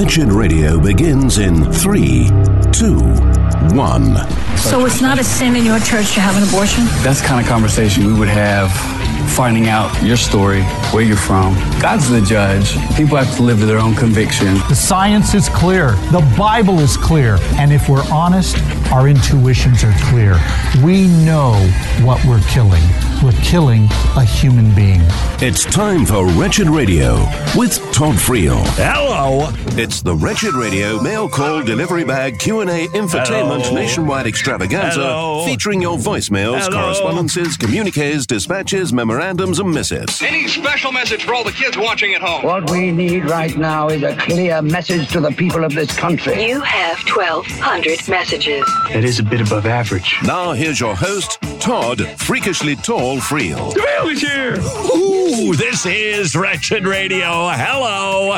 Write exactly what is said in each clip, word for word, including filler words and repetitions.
Wretched Radio begins in three, two, one. So it's not a sin in your church to have an abortion? That's the kind of conversation we would have, finding out your story, where you're from. God's the judge. People have to live to their own conviction. The science is clear. The Bible is clear. And if we're honest, our intuitions are clear. We know what we're killing. We're killing a human being. It's time for Wretched Radio with Todd Friel. Hello. It's the Wretched Radio mail call delivery bag Q and A infotainment Hello. nationwide extravaganza Hello. featuring your voicemails, Hello. correspondences, communiques, dispatches, memorandums, and missives. Any special message for all the kids watching at home? What we need right now is a clear message to the people of this country. You have twelve hundred messages. That is a bit above average. Now here's your host, Todd Freakishly Tall Friel. The mail is here. Ooh, this is Wretched Radio. Hello.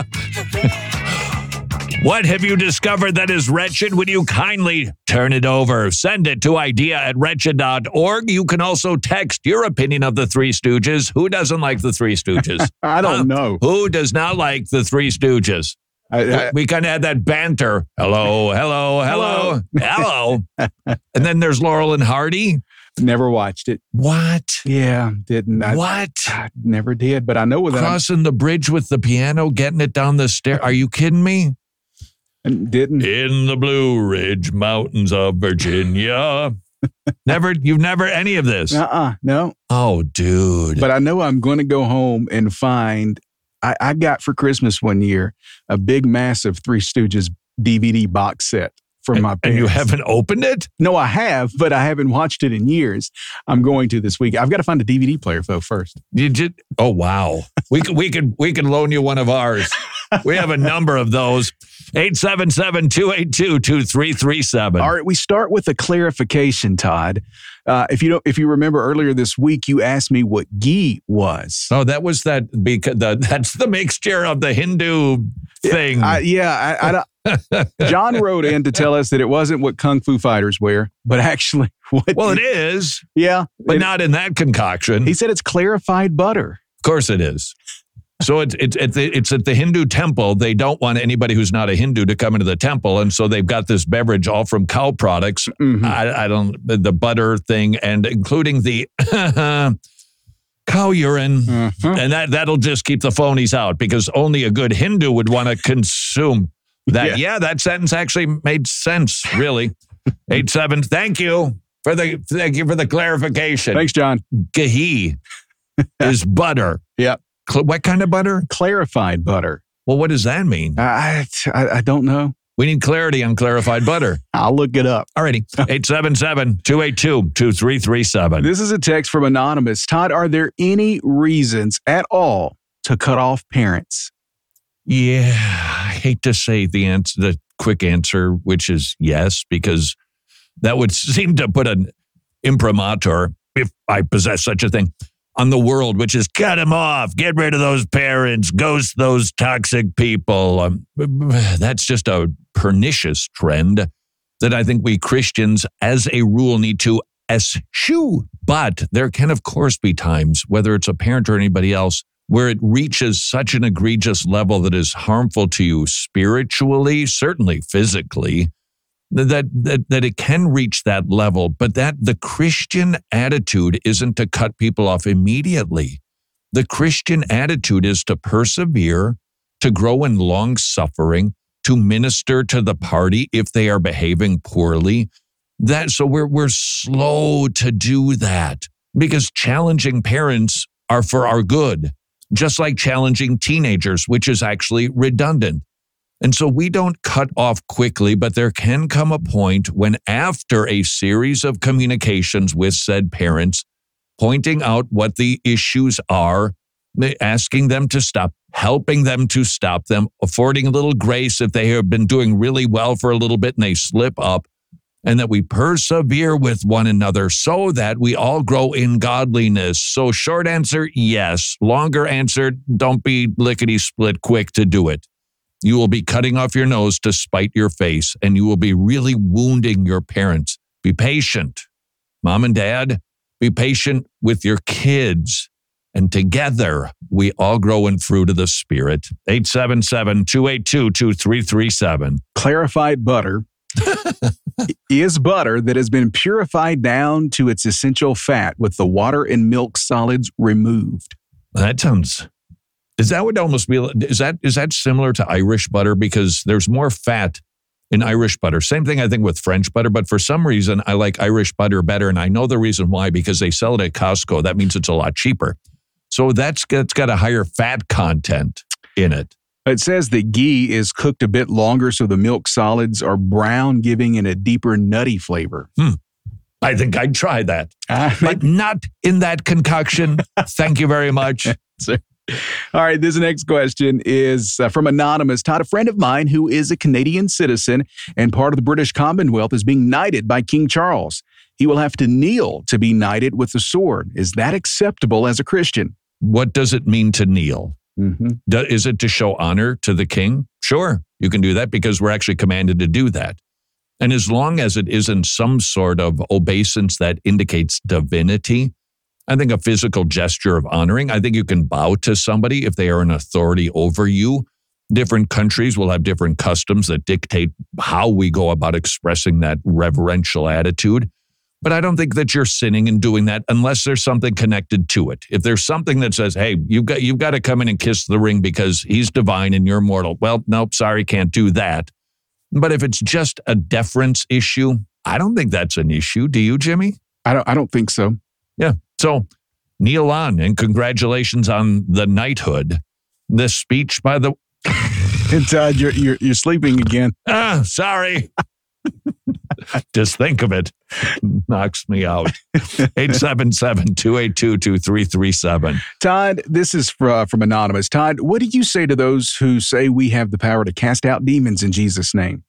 What have you discovered that is wretched? Would you kindly turn it over? Send it to idea at wretched dot org. You can also text your opinion of the Three Stooges. Who doesn't like the Three Stooges? I don't Huh? know. Who does not like the Three Stooges? I, I, We kind of had that banter. Hello, hello, hello, hello. And then there's Laurel and Hardy. never watched it. What? Yeah, didn't. I, What? I never did, but I know that Crossing the bridge with the piano, getting it down the stair. Are you kidding me? I didn't. In the Blue Ridge Mountains of Virginia. Never, you've never any of this. Uh-uh, no. Oh, dude. But I know I'm going to go home and find, I, I got for Christmas one year, a big, massive Three Stooges D V D box set for my and parents. you haven't opened it? No, I have, but I haven't watched it in years. I'm going to this week. I've got to find a D V D player, though, first. You just, oh, wow. We could, we could, we could loan you one of ours. We have a number of those. eight seven seven, two eight two, two three three seven. All right, we start with a clarification, Todd. Uh, if you don't, if you remember earlier this week, you asked me what ghee was. Oh, that was that because the, that's the mixture of the Hindu thing. I, yeah, I, I don't. John wrote in to tell us that it wasn't what kung fu fighters wear, but actually what. Well, it is, Yeah, but it- not in that concoction. He said it's clarified butter. Of course it is. So it's it's it's it's at the Hindu temple. They don't want anybody who's not a Hindu to come into the temple, and so they've got this beverage all from cow products. Mhm. I, I don't the butter thing, and including the cow urine, Mhm. and that that'll just keep the phonies out because only a good Hindu would want to consume that. Yeah. Yeah, that sentence actually made sense. Really, eight seven. Thank you for the thank you for the clarification. Thanks, John. Ghee is butter. Yep. Cl- What kind of butter? Clarified butter. Well, what does that mean? I, I I don't know. We need clarity on clarified butter. I'll look it up. Alrighty. eight seven seven, two eight two, two three three seven. This is a text from Anonymous. Todd, are there any reasons at all to cut off parents? Yeah, I hate to say the answer, the quick answer, which is yes, because that would seem to put an imprimatur, if I possess such a thing, on the world, which is cut them off, get rid of those parents, ghost those toxic people. Um, that's just a pernicious trend that I think we Christians, as a rule, need to eschew. But there can, of course, be times, whether it's a parent or anybody else, where it reaches such an egregious level that is harmful to you spiritually, certainly physically, that, that that it can reach that level. But that the Christian attitude isn't to cut people off immediately. The Christian attitude is to persevere, to grow in long suffering, to minister to the party if they are behaving poorly. That so we're we're slow to do that because challenging parents are for our good, just like challenging teenagers, which is actually redundant. And so we don't cut off quickly, but there can come a point when, after a series of communications with said parents, pointing out what the issues are, asking them to stop, helping them to stop them, affording a little grace if they have been doing really well for a little bit and they slip up, and that we persevere with one another so that we all grow in godliness. So short answer, yes. Longer answer, don't be lickety-split quick to do it. You will be cutting off your nose to spite your face, and you will be really wounding your parents. Be patient. Mom and dad, be patient with your kids. And together, we all grow in fruit of the Spirit. eight seven seven, two eight two, two three three seven. Clarified butter is butter that has been purified down to its essential fat with the water and milk solids removed. That sounds... Is that would almost be... Is that is that similar to Irish butter? Because there's more fat in Irish butter. Same thing, I think, with French butter. But for some reason, I like Irish butter better. And I know the reason why, because they sell it at Costco. That means it's a lot cheaper. So that's, that's got a higher fat content in it. It says that ghee is cooked a bit longer so the milk solids are brown, giving it a deeper nutty flavor. Hmm. I think I'd try that. Uh, but not in that concoction. Thank you very much. All right, this next question is uh, from Anonymous. Todd, a friend of mine who is a Canadian citizen and part of the British Commonwealth is being knighted by King Charles. He will have to kneel to be knighted with the sword. Is that acceptable as a Christian? What does it mean to kneel? Mm-hmm. Do, is it to show honor to the king? Sure, you can do that because we're actually commanded to do that. And as long as it isn't some sort of obeisance that indicates divinity, I think a physical gesture of honoring, I think you can bow to somebody if they are an authority over you. Different countries will have different customs that dictate how we go about expressing that reverential attitude. But I don't think that you're sinning in doing that unless there's something connected to it. If there's something that says, hey, you've got, you've got to come in and kiss the ring because he's divine and you're mortal. Well, nope, sorry, can't do that. But if it's just a deference issue, I don't think that's an issue. Do you, Jimmy? I don't, I don't think so. Yeah. So kneel on and congratulations on the knighthood. This speech, by the And Todd, you're, you're, you're sleeping again. Ah, sorry. Just think of it. Knocks me out. eight seven seven, two eight two, two three three seven. Todd, this is from, from Anonymous. Todd, what do you say to those who say we have the power to cast out demons in Jesus' name?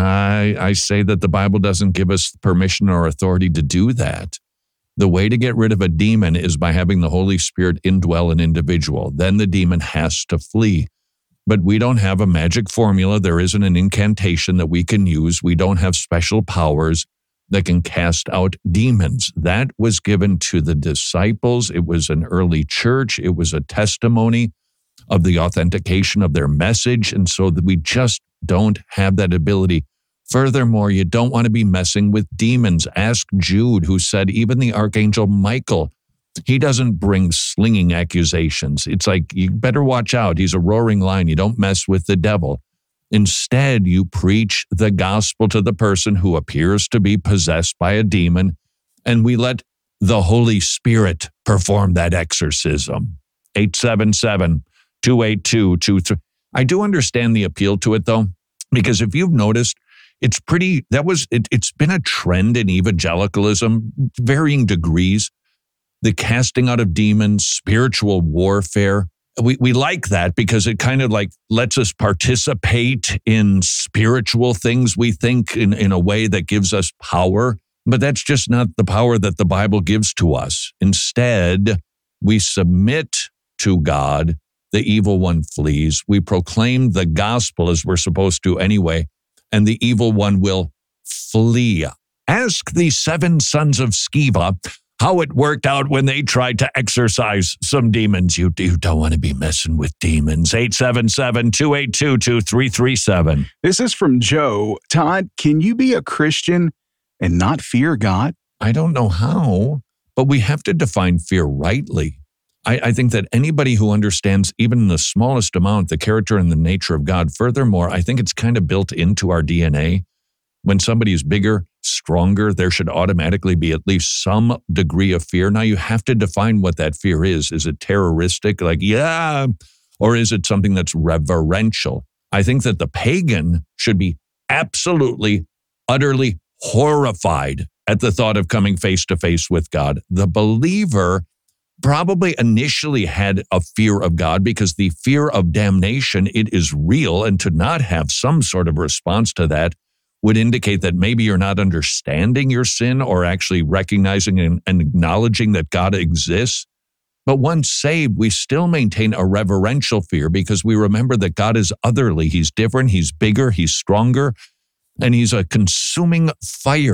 I, I say that the Bible doesn't give us permission or authority to do that. The way to get rid of a demon is by having the Holy Spirit indwell an individual. Then the demon has to flee. But we don't have a magic formula. There isn't an incantation that we can use. We don't have special powers that can cast out demons. That was given to the disciples. It was an early church. It was a testimony of the authentication of their message. And so that we just don't have that ability. Furthermore, you don't want to be messing with demons. Ask Jude, who said even the Archangel Michael, he doesn't bring slinging accusations. It's like, you better watch out. He's a roaring lion. You don't mess with the devil. Instead, you preach the gospel to the person who appears to be possessed by a demon, and we let the Holy Spirit perform that exorcism. eight seven seven, two eight two, two three. I do understand the appeal to it, though, because if you've noticed, it's pretty, that was, it, it's been a trend in evangelicalism, varying degrees. The casting out of demons, spiritual warfare. We we like that because it kind of like lets us participate in spiritual things, we think, in, in a way that gives us power. But that's just not the power that the Bible gives to us. Instead, we submit to God. The evil one flees. We proclaim the gospel as we're supposed to anyway, and the evil one will flee. Ask the seven sons of Sceva how it worked out when they tried to exorcise some demons. You, you don't want to be messing with demons. eight seven seven, two eight two, two three three seven. This is from Joe. Todd, can you be a Christian and not fear God? I don't know how, but we have to define fear rightly. I, I think that anybody who understands even in the smallest amount the character and the nature of God, furthermore, I think it's kind of built into our D N A. When somebody is bigger, stronger, there should automatically be at least some degree of fear. Now, you have to define what that fear is. Is it terroristic, like, yeah, or is it something that's reverential? I think that the pagan should be absolutely, utterly horrified at the thought of coming face to face with God. The believer probably initially had a fear of God because the fear of damnation, it is real, and to not have some sort of response to that would indicate that maybe you're not understanding your sin or actually recognizing and, and acknowledging that God exists. But once saved, we still maintain a reverential fear because we remember that God is otherly. He's different, he's bigger, he's stronger, and he's a consuming fire.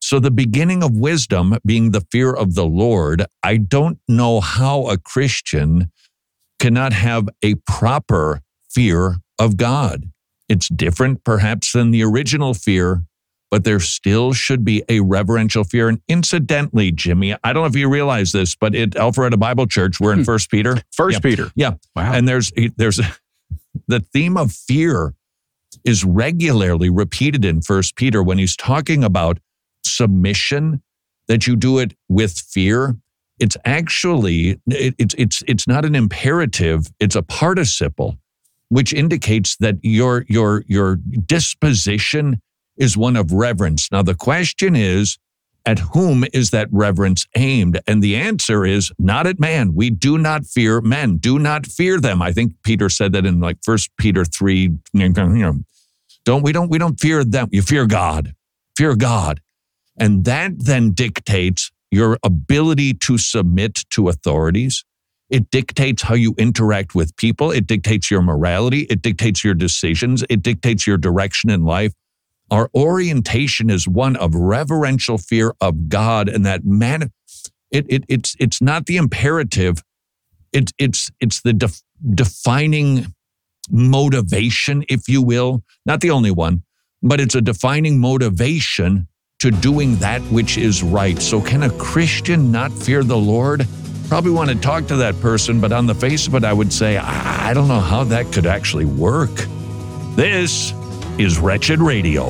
So the beginning of wisdom being the fear of the Lord, I don't know how a Christian cannot have a proper fear of God. It's different perhaps than the original fear, but there still should be a reverential fear. And incidentally, Jimmy, I don't know if you realize this, but at Alpharetta Bible Church, we're in First Peter. First yeah. Peter. Yeah. Wow. And there's there's the theme of fear is regularly repeated in First Peter when he's talking about submission, that you do it with fear. It's actually, it, it's it's it's not an imperative, it's a participle, which indicates that your your your disposition is one of reverence. Now the question is, at whom is that reverence aimed? And the answer is not at man. We do not fear men. Do not fear them. I think Peter said that in like First Peter three. You know, don't we don't we don't fear them. You fear God. Fear God. And that then dictates your ability to submit to authorities. It dictates how you interact with people. It dictates your morality. It dictates your decisions. It dictates your direction in life. Our orientation is one of reverential fear of God, and that man, it, it it's it's not the imperative. It, it's it's the def, defining motivation, if you will. Not the only one, but it's a defining motivation to doing that which is right. So can a Christian not fear the Lord? Probably want to talk to that person, but on the face of it, I would say, I don't know how that could actually work. This is Wretched Radio.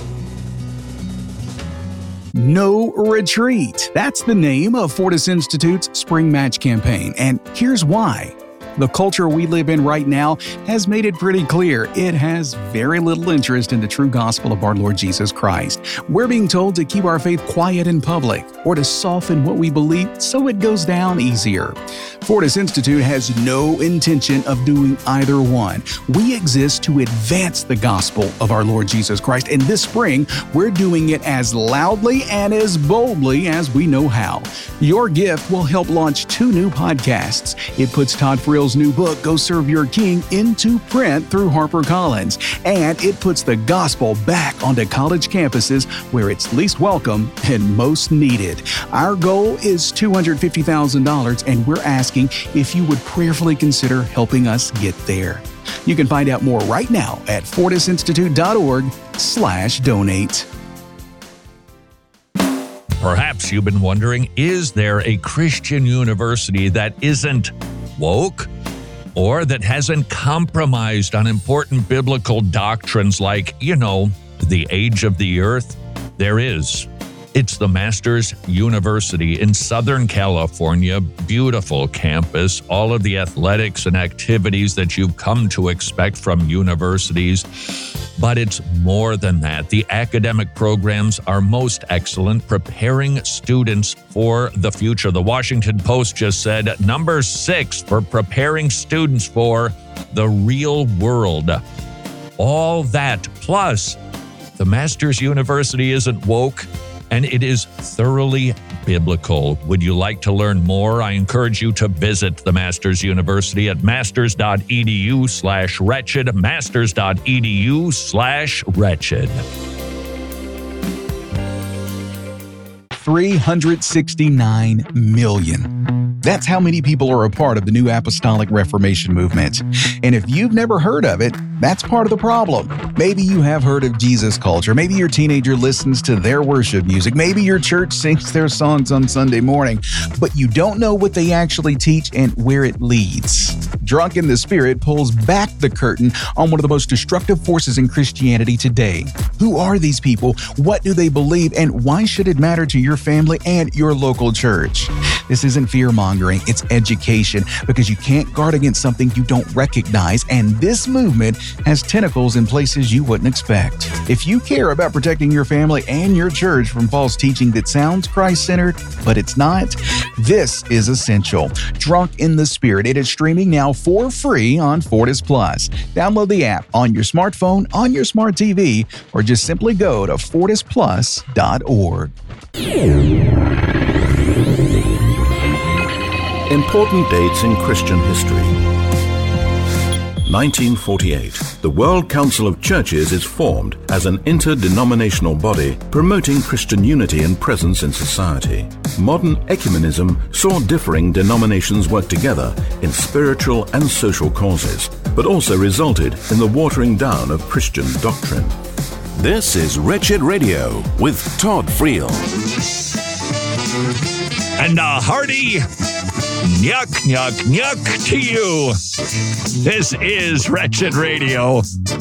No Retreat. That's the name of Fortis Institute's Spring Match campaign, and here's why. The culture we live in right now has made it pretty clear it has very little interest in the true gospel of our Lord Jesus Christ. We're being told to keep our faith quiet in public or to soften what we believe so it goes down easier. Fortis Institute has no intention of doing either one. We exist to advance the gospel of our Lord Jesus Christ, and this spring, we're doing it as loudly and as boldly as we know how. Your gift will help launch two new podcasts. It puts Todd Frill's new book, Go Serve Your King, into print through HarperCollins, and it puts the gospel back onto college campuses where it's least welcome and most needed. Our goal is two hundred fifty thousand dollars, and we're asking if you would prayerfully consider helping us get there. You can find out more right now at fortisinstitute.org slash donate. Perhaps you've been wondering, is there a Christian university that isn't woke or that hasn't compromised on important biblical doctrines like, you know, the age of the earth? There is. It's the Masters University in Southern California. Beautiful campus, all of the athletics and activities that you've come to expect from universities. But it's more than that. The academic programs are most excellent, preparing students for the future. The Washington Post just said number six for preparing students for the real world. All that, plus the Masters University isn't woke, and it is thoroughly biblical. Would you like to learn more? I encourage you to visit the Masters University at masters.edu slash wretched, masters.edu slash wretched. three hundred sixty-nine million. That's how many people are a part of the New Apostolic Reformation movement. And if you've never heard of it, that's part of the problem. Maybe you have heard of Jesus culture. Maybe your teenager listens to their worship music. Maybe your church sings their songs on Sunday morning, but you don't know what they actually teach and where it leads. Drunk in the Spirit pulls back the curtain on one of the most destructive forces in Christianity today. Who are these people? What do they believe? And why should it matter to your family and your local church? This isn't fear-mongering, it's education, because you can't guard against something you don't recognize, and this movement has tentacles in places you wouldn't expect. If you care about protecting your family and your church from false teaching that sounds Christ-centered, but it's not, this is essential. Drunk in the Spirit. It is streaming now for free on Fortis Plus. Download the app on your smartphone, on your smart T V, or just simply go to fortis plus dot org. Important dates in Christian history. nineteen forty-eight, the World Council of Churches is formed as an interdenominational body promoting Christian unity and presence in society. Modern ecumenism saw differing denominations work together in spiritual and social causes, but also resulted in the watering down of Christian doctrine. This is Wretched Radio with Todd Friel. And a hearty nyuk, nyuk, nyuk to you. This is Wretched Radio.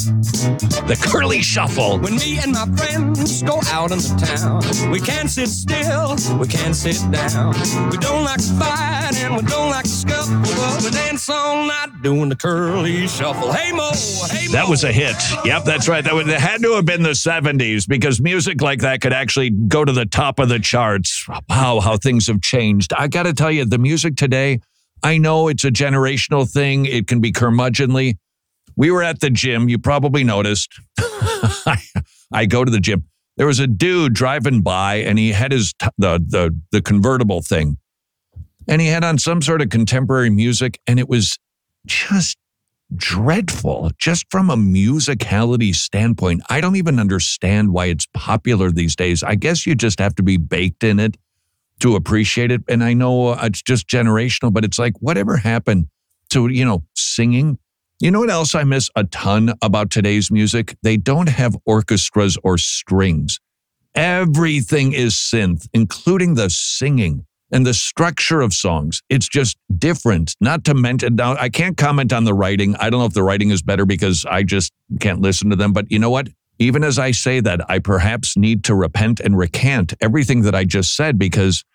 The Curly Shuffle. When me and my friends go out into town, we can't sit still, we can't sit down. We don't like to fight and we don't like to scuffle, but we dance all night doing the Curly Shuffle. Hey, Mo, hey, Mo. That was a hit. Yep, that's right. That would, it had to have been the seventies because music like that could actually go to the top of the charts. Wow, how things have changed. I got to tell you, the music today, I know it's a generational thing. It can be curmudgeonly. We were at the gym. You probably noticed. I, I go to the gym. There was a dude driving by, and he had his t- the the the convertible thing, and he had on some sort of contemporary music, and it was just dreadful, just from a musicality standpoint. I don't even understand why it's popular these days. I guess you just have to be baked in it to appreciate it. And I know it's just generational, but it's like, whatever happened to, you know, singing? You know what else I miss a ton about today's music? They don't have orchestras or strings. Everything is synth, including the singing and the structure of songs. It's just different. Not to mention, now I can't comment on the writing. I don't know if the writing is better because I just can't listen to them. But you know what? Even as I say that, I perhaps need to repent and recant everything that I just said because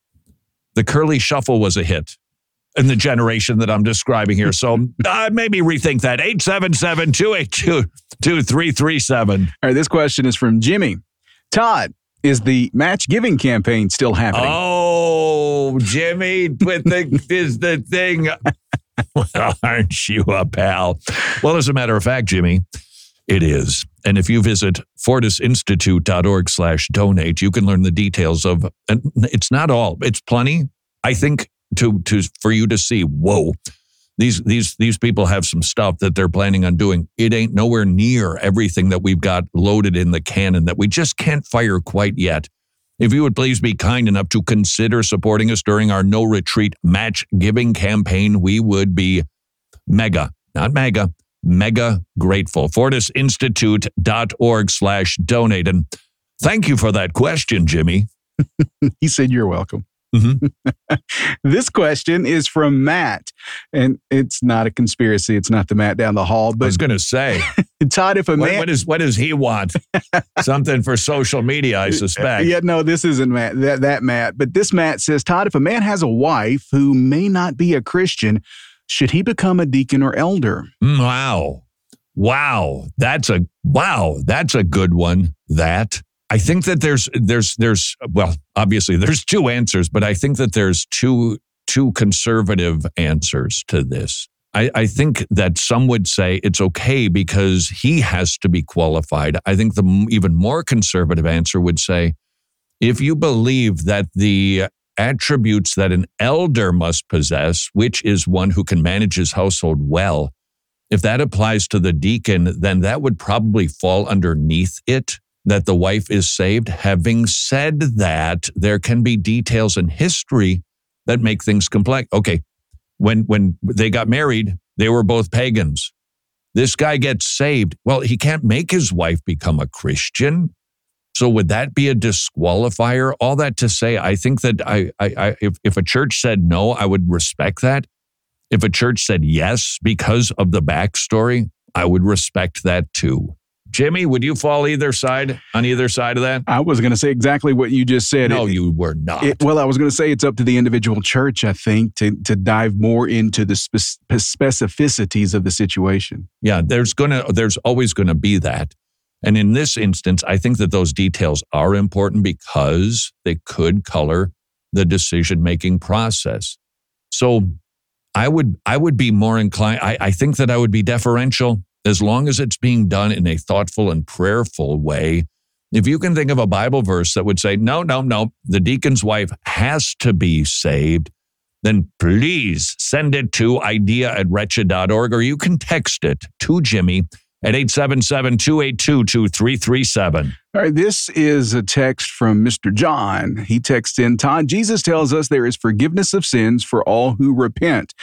the Curly Shuffle was a hit in the generation that I'm describing here. So uh, maybe rethink that. eight seven seven, two eight two, two three three seven. All right, this question is from Jimmy. Todd, is the match giving campaign still happening? Oh, Jimmy, with the, is the thing. Well, aren't you a pal? Well, as a matter of fact, Jimmy, it is. And if you visit fortisinstitute.org slash donate, you can learn the details of, and it's not all, it's plenty. I think to to for you to see, whoa, these these these people have some stuff that they're planning on doing. It ain't nowhere near everything that we've got loaded in the cannon that we just can't fire quite yet. If you would please be kind enough to consider supporting us during our No Retreat match giving campaign, we would be mega, not mega, mega grateful. fortisinstitute.org slash donate. And thank you for that question, Jimmy. He said you're welcome. Mm-hmm. This question is from Matt, and it's not a conspiracy. It's not the Matt down the hall. But I was going to say, Todd, if a what, man, what, is, what does he want? Something for social media, I suspect. Yeah, no, this isn't Matt. That that Matt, but this Matt says, Todd, if a man has a wife who may not be a Christian, should he become a deacon or elder? Wow, wow, that's a wow, that's a good one. That. I think that there's, there's, there's, well, obviously there's two answers, but I think that there's two, two conservative answers to this. I, I think that some would say it's okay because he has to be qualified. I think the even more conservative answer would say, if you believe that the attributes that an elder must possess, which is one who can manage his household well, if that applies to the deacon, then that would probably fall underneath it, that the wife is saved. Having said that, there can be details in history that make things complex. Okay, when when they got married, they were both pagans. This guy gets saved. Well, he can't make his wife become a Christian. So would that be a disqualifier? All that to say, I think that I, I, I if, if a church said no, I would respect that. If a church said yes because of the backstory, I would respect that too. Jimmy, would you fall either side, on either side of that? I was going to say exactly what you just said. No, it, you were not. It, well, I was going to say it's up to the individual church, I think, to, to dive more into the spe- specificities of the situation. Yeah, there's gonna, there's always going to be that. And in this instance, I think that those details are important because they could color the decision-making process. So I would, I would be more inclined, I, I think that I would be deferential as long as it's being done in a thoughtful and prayerful way. If you can think of a Bible verse that would say, no, no, no, the deacon's wife has to be saved, then please send it to idea at wretched dot org, or you can text it to Jimmy at eight seven seven, two eight two, two three three seven. All right, this is a text from Mister John. He texts in, Todd, Jesus tells us there is forgiveness of sins for all who repent.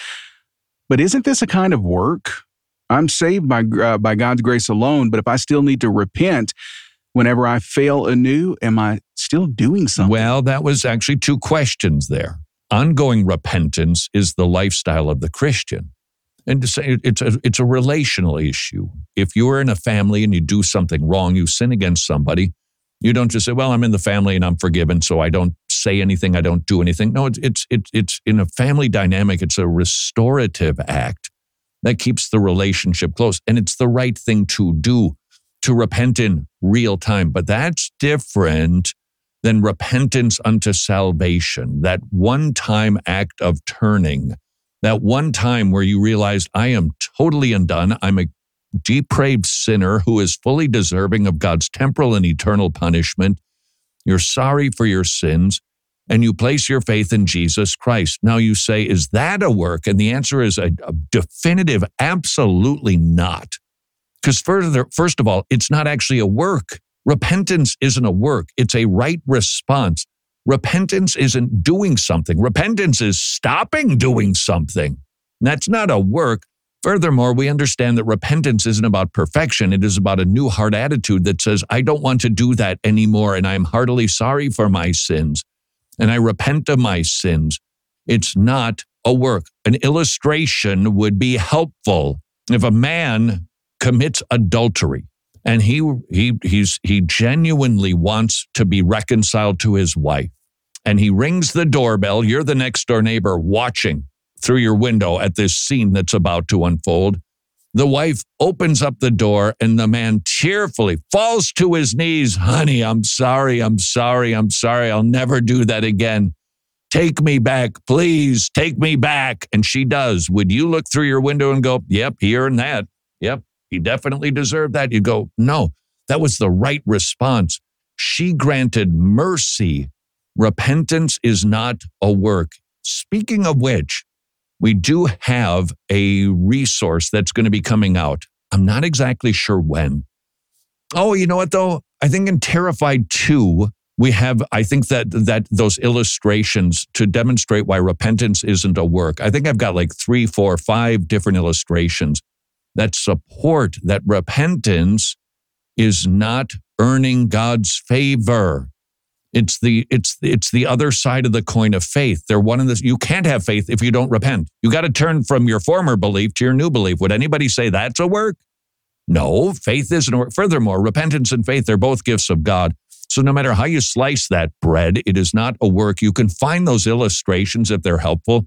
But isn't this a kind of work? I'm saved by, uh, by God's grace alone, but if I still need to repent whenever I fail anew, am I still doing something? Well, that was actually two questions there. Ongoing repentance is the lifestyle of the Christian. And to say it's a, it's a relational issue. If you're in a family and you do something wrong, you sin against somebody, you don't just say, well, I'm in the family and I'm forgiven, so I don't say anything, I don't do anything. No, it's it's it's, it's in a family dynamic, it's a restorative act that keeps the relationship close. And it's the right thing to do, to repent in real time. But that's different than repentance unto salvation, that one-time act of turning, that one time where you realize I am totally undone, I'm a depraved sinner who is fully deserving of God's temporal and eternal punishment. You're sorry for your sins, and you place your faith in Jesus Christ. Now you say, is that a work? And the answer is a, a definitive, absolutely not. Because further, first of all, it's not actually a work. Repentance isn't a work. It's a right response. Repentance isn't doing something. Repentance is stopping doing something. That's not a work. Furthermore, we understand that repentance isn't about perfection. It is about a new heart attitude that says, I don't want to do that anymore, and I'm heartily sorry for my sins, and I repent of my sins. It's not a work. An illustration would be helpful. If a man commits adultery, and he he he's he genuinely wants to be reconciled to his wife, and he rings the doorbell, you're the next door neighbor watching through your window at this scene that's about to unfold. The wife opens up the door, and the man cheerfully falls to his knees. Honey, I'm sorry, I'm sorry, I'm sorry. I'll never do that again. Take me back, please, take me back. And she does. Would you look through your window and go, yep, he earned that. Yep. He definitely deserved that. You go, no, that was the right response. She granted mercy. Repentance is not a work. Speaking of which, we do have a resource that's going to be coming out. I'm not exactly sure when. Oh, you know what though? I think in Terrified two, we have, I think that that those illustrations to demonstrate why repentance isn't a work. I think I've got like three, four, five different illustrations that support that repentance is not earning God's favor. It's the it's it's the other side of the coin of faith. They're one of this. You can't have faith if you don't repent. You got to turn from your former belief to your new belief. Would anybody say that's a work? No, faith isn't a work. Furthermore, repentance and faith, they're both gifts of God. So no matter how you slice that bread, it is not a work. You can find those illustrations if they're helpful.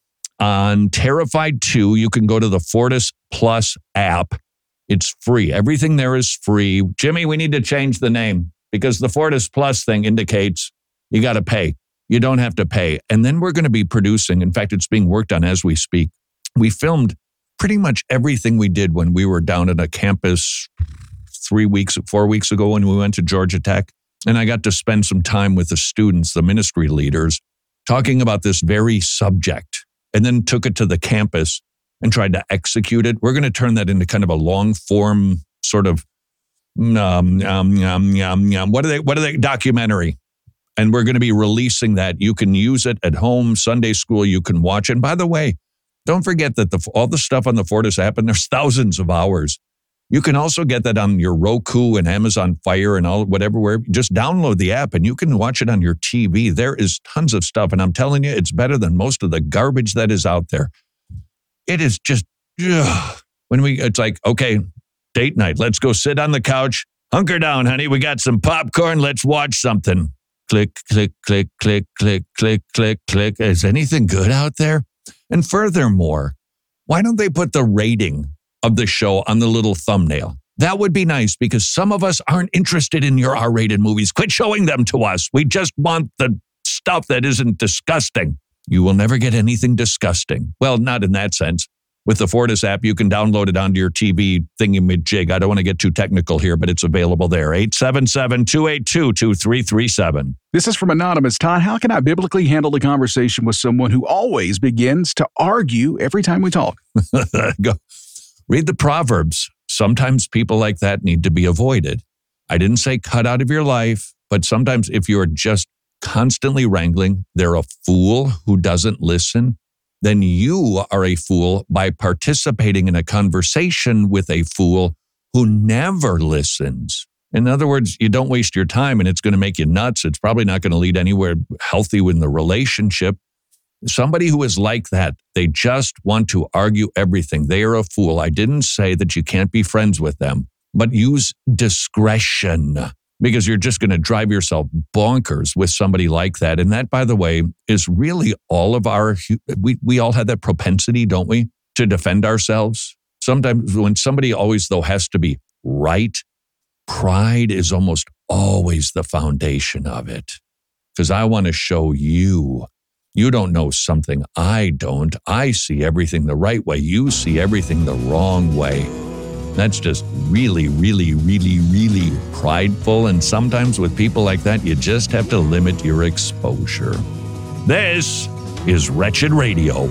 On Terrified two, you can go to the Fortis Plus app. It's free. Everything there is free. Jimmy, we need to change the name because the Fortis Plus thing indicates you got to pay. You don't have to pay. And then we're going to be producing, in fact, it's being worked on as we speak. We filmed pretty much everything we did when we were down at a campus three weeks, four weeks ago when we went to Georgia Tech. And I got to spend some time with the students, the ministry leaders, talking about this very subject, and then took it to the campus and tried to execute it. We're going to turn that into kind of a long form sort of, um, um, um, um, um, what are they, what are they, documentary. And we're going to be releasing that. You can use it at home, Sunday school, you can watch it. And by the way, don't forget that the all the stuff on the Fortis app, and there's thousands of hours. You can also get that on your Roku and Amazon Fire and all whatever, where just download the app and you can watch it on your T V. There is tons of stuff. And I'm telling you, it's better than most of the garbage that is out there. It is just, ugh. When we, it's like, okay, date night. Let's go sit on the couch. Hunker down, honey. We got some popcorn. Let's watch something. Click, click, click, click, click, click, click, click. Is anything good out there? And furthermore, why don't they put the rating of the show on the little thumbnail? That would be nice because some of us aren't interested in your R-rated movies. Quit showing them to us. We just want the stuff that isn't disgusting. You will never get anything disgusting. Well, not in that sense. with the Fortis app. You can download it onto your T V thingy-majig. I don't want to get too technical here, but it's available there. eight seven seven, two eight two, two three three seven. This is from Anonymous. Todd, how can I biblically handle a conversation with someone who always begins to argue every time we talk? Go. Read the Proverbs. Sometimes people like that need to be avoided. I didn't say cut out of your life, but sometimes if you're just constantly wrangling, they're a fool who doesn't listen. Then you are a fool by participating in a conversation with a fool who never listens. In other words, you don't waste your time and it's going to make you nuts. It's probably not going to lead anywhere healthy in the relationship. Somebody who is like that, they just want to argue everything. They are a fool. I didn't say that you can't be friends with them, but use discretion, because you're just going to drive yourself bonkers with somebody like that. And that, by the way, is really all of our, we, we all have that propensity, don't we, to defend ourselves. Sometimes when somebody always, though, has to be right, pride is almost always the foundation of it. Because I want to show you, you don't know something I don't. I see everything the right way. You see everything the wrong way. That's just really, really, really, really prideful. And sometimes with people like that, you just have to limit your exposure. This is Wretched Radio.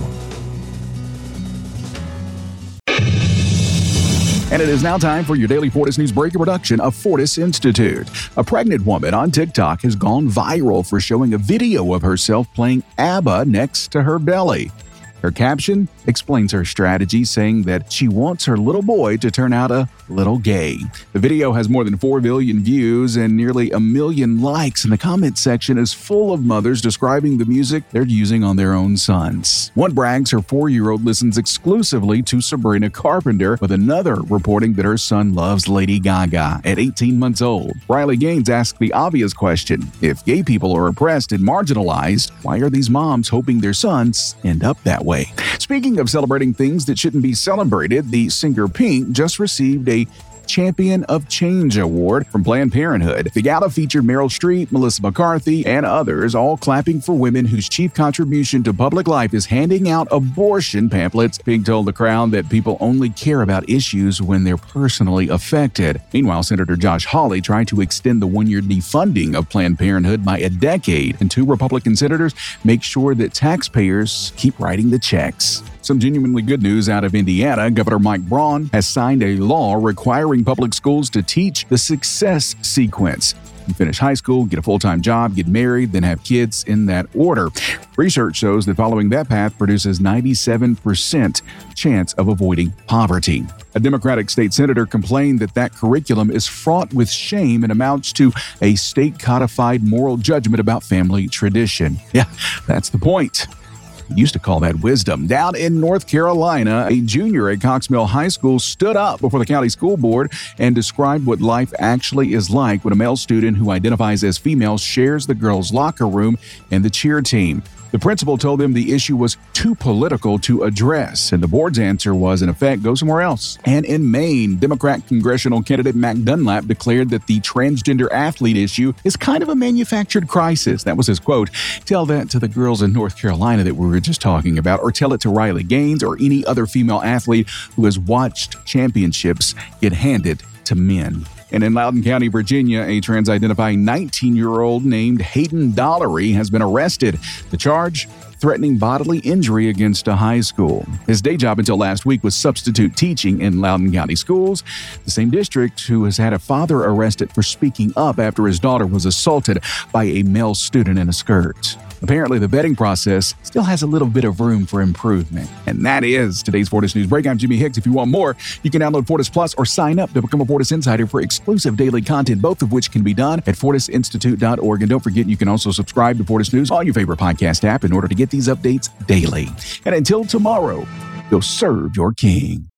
And it is now time for your daily Fortis News Breaker production of Fortis Institute. A pregnant woman on TikTok has gone viral for showing a video of herself playing ABBA next to her belly. Her caption explains her strategy, saying that she wants her little boy to turn out a little gay. The video has more than four million views and nearly a million likes, and the comment section is full of mothers describing the music they're using on their own sons. One brags her four-year-old listens exclusively to Sabrina Carpenter, with another reporting that her son loves Lady Gaga at eighteen months old. Riley Gaines asked the obvious question: if gay people are oppressed and marginalized, why are these moms hoping their sons end up that way? Speaking of celebrating things that shouldn't be celebrated, the singer Pink just received a Champion of Change Award from Planned Parenthood. The gala featured Meryl Streep, Melissa McCarthy, and others, all clapping for women whose chief contribution to public life is handing out abortion pamphlets. Pink told the crowd that people only care about issues when they're personally affected. Meanwhile, Senator Josh Hawley tried to extend the one-year defunding of Planned Parenthood by a decade, and two Republican senators make sure that taxpayers keep writing the checks. Some genuinely good news out of Indiana. Governor Mike Braun has signed a law requiring public schools to teach the success sequence. You finish high school, get a full-time job, get married, then have kids in that order. Research shows that following that path produces ninety-seven percent chance of avoiding poverty. A Democratic state senator complained that that curriculum is fraught with shame and amounts to a state-codified moral judgment about family tradition. Yeah, that's the point. Used to call that wisdom. Down in North Carolina, a junior at Cox Mill High School stood up before the county school board and described what life actually is like when a male student who identifies as female shares the girls' locker room and the cheer team. The principal told them the issue was too political to address, and the board's answer was, in effect, go somewhere else. And in Maine, Democrat congressional candidate Mac Dunlap declared that the transgender athlete issue is kind of a manufactured crisis. That was his quote. Tell that to the girls in North Carolina that we were just talking about, or tell it to Riley Gaines or any other female athlete who has watched championships get handed to men. And in Loudoun County, Virginia, a trans-identifying nineteen-year-old named Hayden Dollery has been arrested. The charge? Threatening bodily injury against a high school. His day job until last week was substitute teaching in Loudoun County schools, the same district who has had a father arrested for speaking up after his daughter was assaulted by a male student in a skirt. Apparently, the vetting process still has a little bit of room for improvement. And that is today's Fortis News Break. I'm Jimmy Hicks. If you want more, you can download Fortis Plus or sign up to become a Fortis Insider for exclusive daily content, both of which can be done at fortis institute dot org. And don't forget, you can also subscribe to Fortis News on your favorite podcast app in order to get these updates daily. And until tomorrow, go serve your king.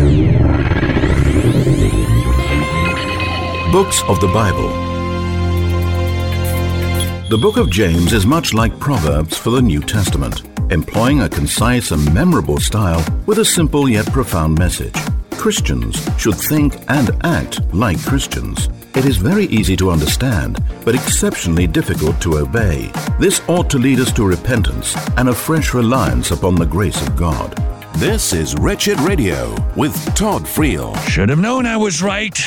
Books of the Bible. The book of James is much like Proverbs for the New Testament, employing a concise and memorable style with a simple yet profound message. Christians should think and act like Christians. It is very easy to understand, but exceptionally difficult to obey. This ought to lead us to repentance and a fresh reliance upon the grace of God. This is Wretched Radio with Todd Friel. Should have known I was right.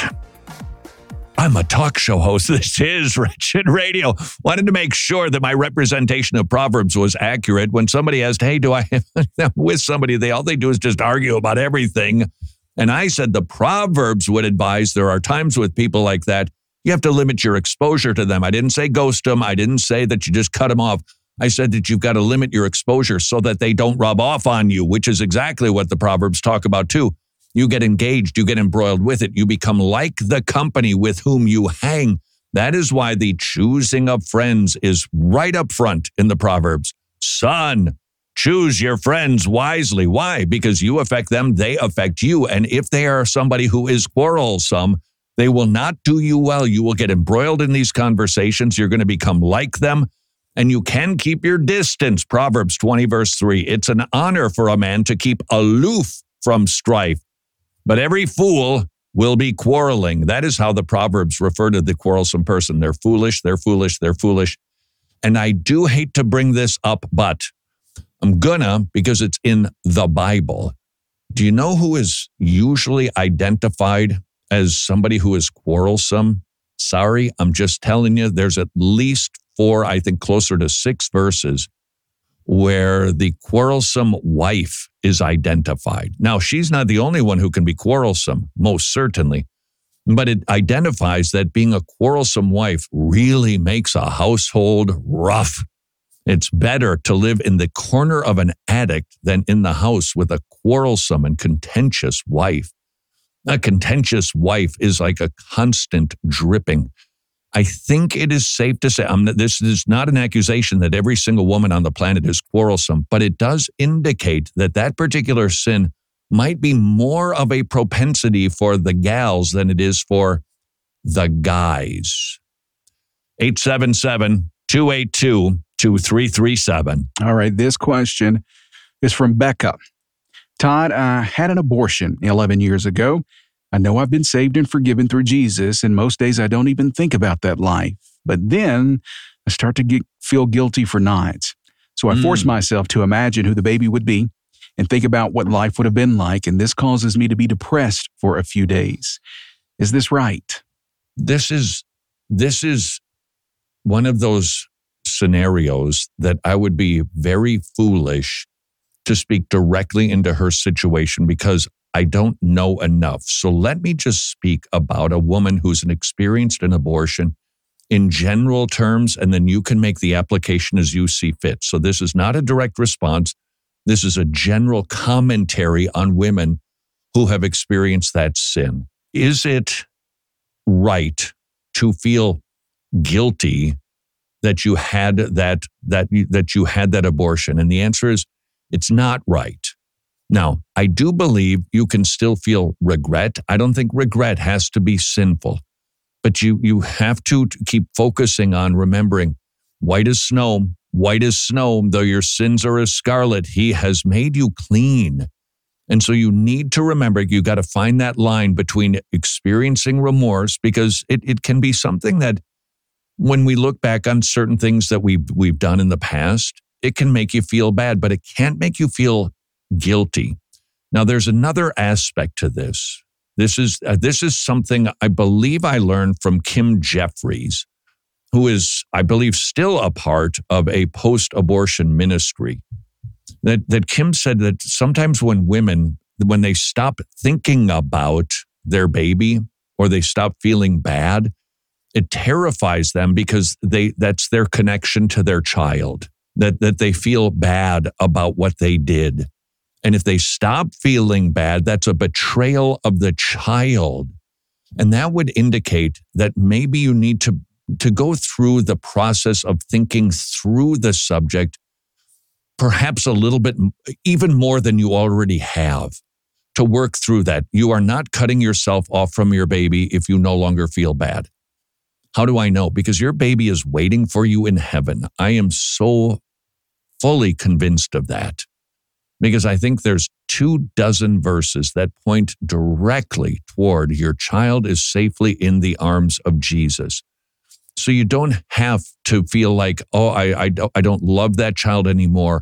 I'm a talk show host. This is Wretched Radio. Wanted to make sure that my representation of Proverbs was accurate. When somebody asked, hey, do I have with somebody, they all they do is just argue about everything. And I said the Proverbs would advise there are times with people like that, you have to limit your exposure to them. I didn't say ghost them. I didn't say that you just cut them off. I said that you've got to limit your exposure so that they don't rub off on you, which is exactly what the Proverbs talk about too. You get engaged, you get embroiled with it. You become like the company with whom you hang. That is why the choosing of friends is right up front in the Proverbs. Son, choose your friends wisely. Why? Because you affect them, they affect you. And if they are somebody who is quarrelsome, they will not do you well. You will get embroiled in these conversations. You're going to become like them. And you can keep your distance. Proverbs twenty, verse three. It's an honor for a man to keep aloof from strife. But every fool will be quarreling. That is how the Proverbs refer to the quarrelsome person. They're foolish, they're foolish, they're foolish. And I do hate to bring this up, but I'm gonna because it's in the Bible. Do you know who is usually identified as somebody who is quarrelsome? Sorry, I'm just telling you, there's at least four, I think closer to six verses where the quarrelsome wife is identified. Now, she's not the only one who can be quarrelsome, most certainly, but it identifies that being a quarrelsome wife really makes a household rough. It's better to live in the corner of an attic than in the house with a quarrelsome and contentious wife. A contentious wife is like a constant dripping. I think it is safe to say, I'm, this is not an accusation that every single woman on the planet is quarrelsome, but it does indicate that that particular sin might be more of a propensity for the gals than it is for the guys. eight seven seven, two eight two, two three three seven. All right, this question is from Becca. Todd, I had an abortion eleven years ago. I know I've been saved and forgiven through Jesus, and most days I don't even think about that life. But then I start to get, feel guilty for not. So I mm. force myself to imagine who the baby would be and think about what life would have been like, and this causes me to be depressed for a few days. Is this right? This is this is one of those scenarios that I would be very foolish to speak directly into her situation because I don't know enough. So let me just speak about a woman who's experienced an abortion in general terms, and then you can make the application as you see fit. So this is not a direct response. This is a general commentary on women who have experienced that sin. Is it right to feel guilty that you had that that that you had that abortion? And the answer is it's not right. Now, I do believe you can still feel regret. I don't think regret has to be sinful, but you you have to keep focusing on remembering white as snow, white as snow, though your sins are as scarlet, he has made you clean. And so you need to remember, you got to find that line between experiencing remorse, because it, it can be something that when we look back on certain things that we've, we've done in the past, it can make you feel bad, but it can't make you feel guilty. Now, there's another aspect to this. This is uh, this is something I believe I learned from Kim Jeffries, who is, I believe, still a part of a post-abortion ministry. That that Kim said that sometimes when women, when they stop thinking about their baby or they stop feeling bad, it terrifies them because they that's their connection to their child. That that they feel bad about what they did. And if they stop feeling bad, that's a betrayal of the child. And that would indicate that maybe you need to, to go through the process of thinking through the subject, perhaps a little bit, even more than you already have, to work through that. You are not cutting yourself off from your baby if you no longer feel bad. How do I know? Because your baby is waiting for you in heaven. I am so fully convinced of that. Because I think there's two dozen verses that point directly toward your child is safely in the arms of Jesus. So you don't have to feel like, oh, I, I, don't, I don't love that child anymore.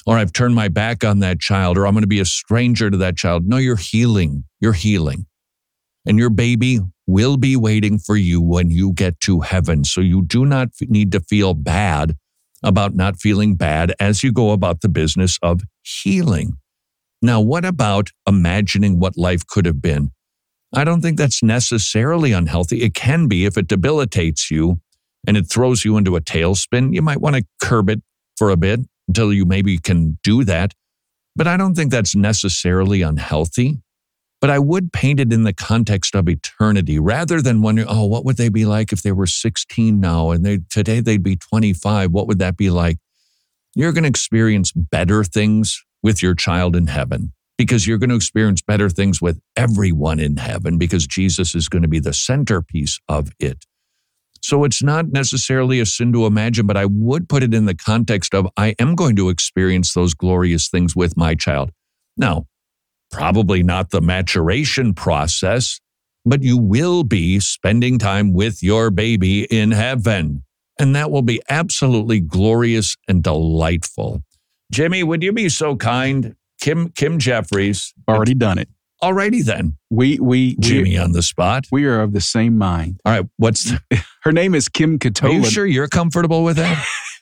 or I've turned my back on that child, or I'm going to be a stranger to that child. No, you're healing. You're healing. And your baby will be waiting for you when you get to heaven. So you do not need to feel bad about not feeling bad as you go about the business of healing. Now, what about imagining what life could have been? I don't think that's necessarily unhealthy. It can be if it debilitates you and it throws you into a tailspin. You might want to curb it for a bit until you maybe can do that. But I don't think that's necessarily unhealthy. But I would paint it in the context of eternity rather than wondering, oh, what would they be like if they were sixteen now and they today they'd be twenty-five? What would that be like? You're going to experience better things with your child in heaven because you're going to experience better things with everyone in heaven because Jesus is going to be the centerpiece of it. So it's not necessarily a sin to imagine, but I would put it in the context of I am going to experience those glorious things with my child. Now, probably not the maturation process, but you will be spending time with your baby in heaven. And that will be absolutely glorious and delightful. Jimmy, would you be so kind? Kim Kim Jeffries. Already done it. Alrighty then. We we Jimmy we, on the spot. We are of the same mind. All right. What's the, her name is Kim Katola. Are you sure you're comfortable with that?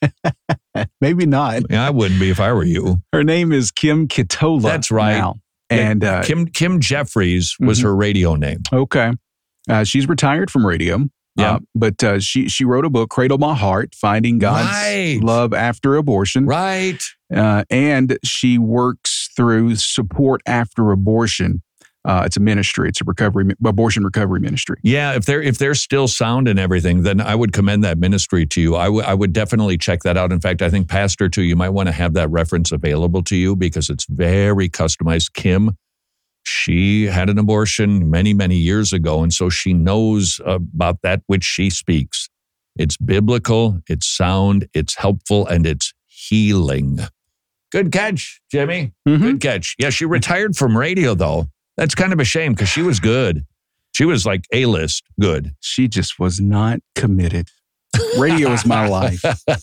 Maybe not. Yeah, I wouldn't be if I were you. Her name is Kim Katola. That's right. Now. And uh, Kim Kim Jeffries was mm-hmm. her radio name. Okay. Uh, she's retired from radio. Yeah. Uh, but uh, she she wrote a book, Cradle My Heart, Finding God's right. Love After Abortion. Right. Uh, and she works through Support After Abortion. Uh, it's a ministry. It's a recovery abortion recovery ministry. Yeah, if they're if they're still sound and everything, then I would commend that ministry to you. I, w- I would definitely check that out. In fact, I think Pastor too, you might want to have that reference available to you because it's very customized. Kim, she had an abortion many, many years ago, and so she knows about that which she speaks. It's biblical, it's sound, it's helpful, and it's healing. Good catch, Jimmy. Mm-hmm. Good catch. Yeah, she retired from radio, though. That's kind of a shame because she was good. She was like A-list good. She just was not committed. Radio is my life.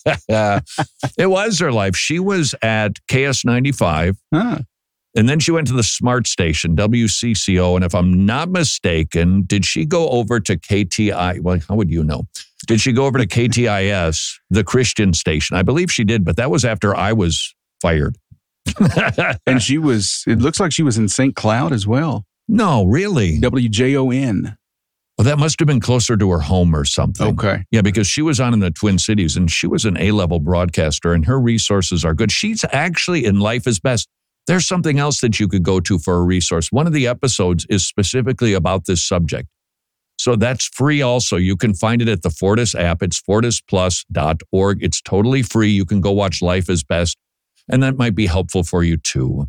It was her life. She was at K S ninety-five. Huh. And then she went to the smart station, W C C O. And if I'm not mistaken, did she go over to K T I? Well, how would you know? Did she go over to K T I S, the Christian station? I believe she did, but that was after I was fired. And she was, it looks like she was in Saint Cloud as well. No, really? W J O N. Well, that must have been closer to her home or something. Okay. Yeah, because she was on in the Twin Cities and she was an A-level broadcaster and her resources are good. She's actually in Life is Best. There's something else that you could go to for a resource. One of the episodes is specifically about this subject. So that's free also. You can find it at the Fortis app. It's fortis plus dot org. It's totally free. You can go watch Life is Best. And that might be helpful for you too.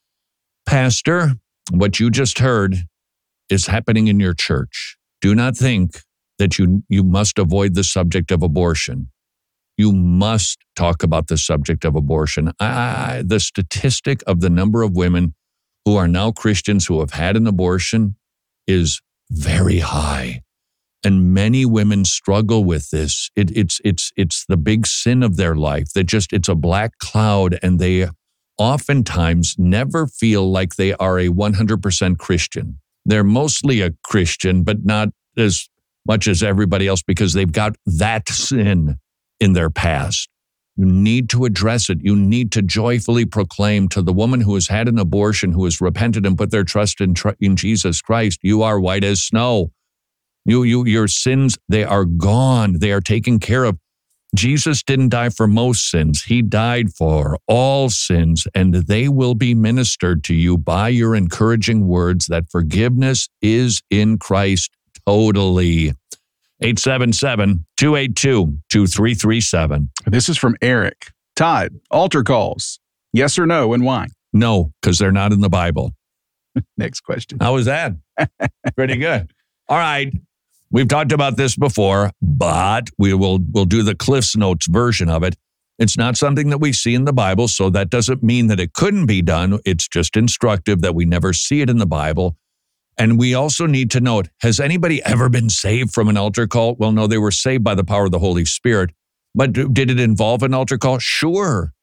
Pastor, what you just heard is happening in your church. Do not think that you, you must avoid the subject of abortion. You must talk about the subject of abortion. I, the statistic of the number of women who are now Christians who have had an abortion is very high. And many women struggle with this. It, it's it's it's the big sin of their life that just, it's a black cloud and they oftentimes never feel like they are a one hundred percent Christian. They're mostly a Christian, but not as much as everybody else because they've got that sin in their past. You need to address it. You need to joyfully proclaim to the woman who has had an abortion, who has repented and put their trust in, tr- in Jesus Christ, you are white as snow. You, you, your sins, they are gone. They are taken care of. Jesus didn't die for most sins. He died for all sins, and they will be ministered to you by your encouraging words that forgiveness is in Christ totally. eight seven seven, two eight two, two three three seven. This is from Eric. Todd, altar calls. Yes or no, and why? No, because they're not in the Bible. Next question. How was that? Pretty good. All right. We've talked about this before, but we will we'll do the Cliff's Notes version of it. It's not something that we see in the Bible, so that doesn't mean that it couldn't be done. It's just instructive that we never see it in the Bible. And we also need to note, has anybody ever been saved from an altar call? Well, no, they were saved by the power of the Holy Spirit. But did it involve an altar call? Sure.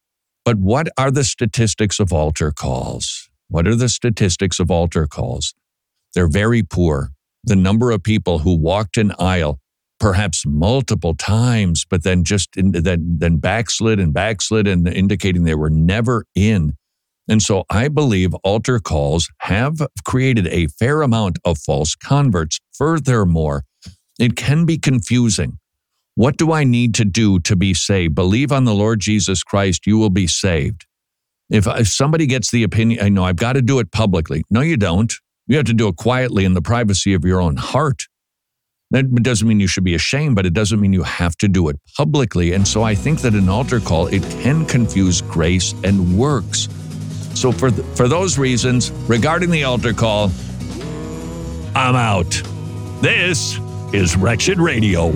But what are the statistics of altar calls? What are the statistics of altar calls? They're very poor. The number of people who walked an aisle perhaps multiple times, but then just in, then, then backslid and backslid and indicating they were never in. And so I believe altar calls have created a fair amount of false converts. Furthermore, it can be confusing. What do I need to do to be saved? Believe on the Lord Jesus Christ, you will be saved. If, if somebody gets the opinion, I know I've got to do it publicly. No, you don't. You have to do it quietly in the privacy of your own heart. That doesn't mean you should be ashamed, but it doesn't mean you have to do it publicly. And so I think that an altar call, it can confuse grace and works. So for th- for those reasons, regarding the altar call, I'm out. This is Wretched Radio.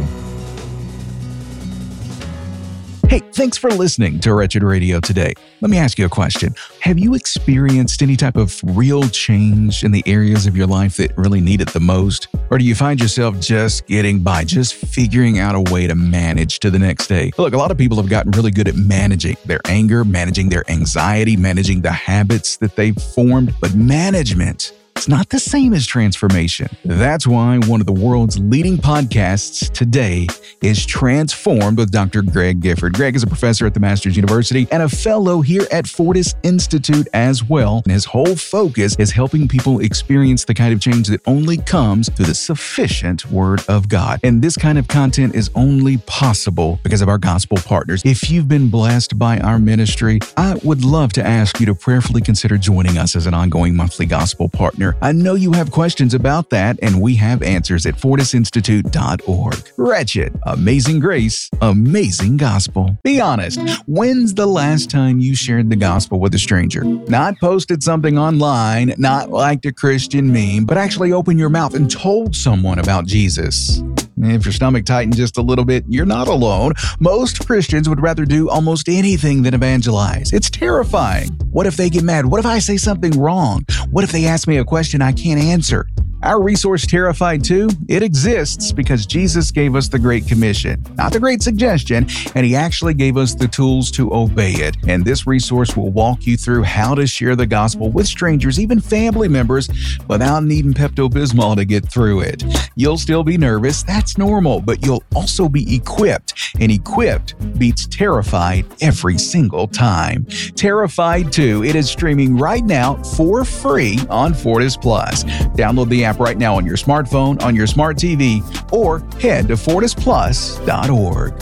Hey, thanks for listening to Wretched Radio today. Let me ask you a question. Have you experienced any type of real change in the areas of your life that really need it the most? Or do you find yourself just getting by, just figuring out a way to manage to the next day? Look, a lot of people have gotten really good at managing their anger, managing their anxiety, managing the habits that they've formed, but management, it's not the same as transformation. That's why one of the world's leading podcasts today is Transformed with Doctor Greg Gifford. Greg is a professor at the Masters University and a fellow here at Fortis Institute as well. And his whole focus is helping people experience the kind of change that only comes through the sufficient Word of God. And this kind of content is only possible because of our gospel partners. If you've been blessed by our ministry, I would love to ask you to prayerfully consider joining us as an ongoing monthly gospel partner. I know you have questions about that, and we have answers at fortis institute dot org. Wretched, amazing grace, amazing gospel. Be honest, when's the last time you shared the gospel with a stranger? Not posted something online, not liked a Christian meme, but actually opened your mouth and told someone about Jesus. If your stomach tightened just a little bit, you're not alone. Most Christians would rather do almost anything than evangelize. It's terrifying. What if they get mad? What if I say something wrong? What if they ask me a question I can't answer? Our resource, Terrified two, it exists because Jesus gave us the Great Commission, not the Great Suggestion, and He actually gave us the tools to obey it. And this resource will walk you through how to share the gospel with strangers, even family members, without needing Pepto-Bismol to get through it. You'll still be nervous, that's normal, but you'll also be equipped, and equipped beats terrified every single time. Terrified two, it is streaming right now for free on Fortis Plus. Download the app right now on your smartphone, on your smart T V, or head to fortis plus dot org.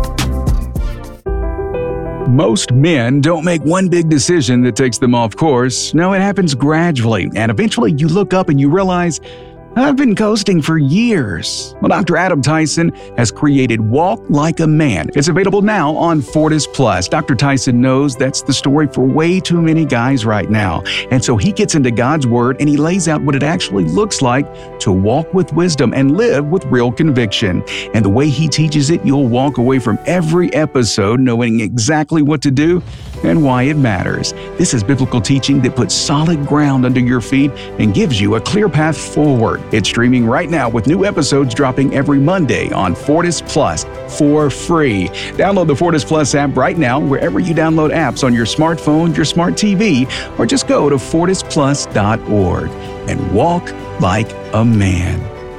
Most men don't make one big decision that takes them off course. No, it happens gradually, and eventually you look up and you realize, I've been coasting for years. Well, Doctor Adam Tyson has created Walk Like a Man. It's available now on Fortis Plus. Doctor Tyson knows that's the story for way too many guys right now. And so he gets into God's Word and he lays out what it actually looks like to walk with wisdom and live with real conviction. And the way he teaches it, you'll walk away from every episode knowing exactly what to do and why it matters. This is biblical teaching that puts solid ground under your feet and gives you a clear path forward. It's streaming right now with new episodes dropping every Monday on Fortis Plus for free. Download the Fortis Plus app right now wherever you download apps on your smartphone, your smart T V, or just go to fortis plus dot org and walk like a man.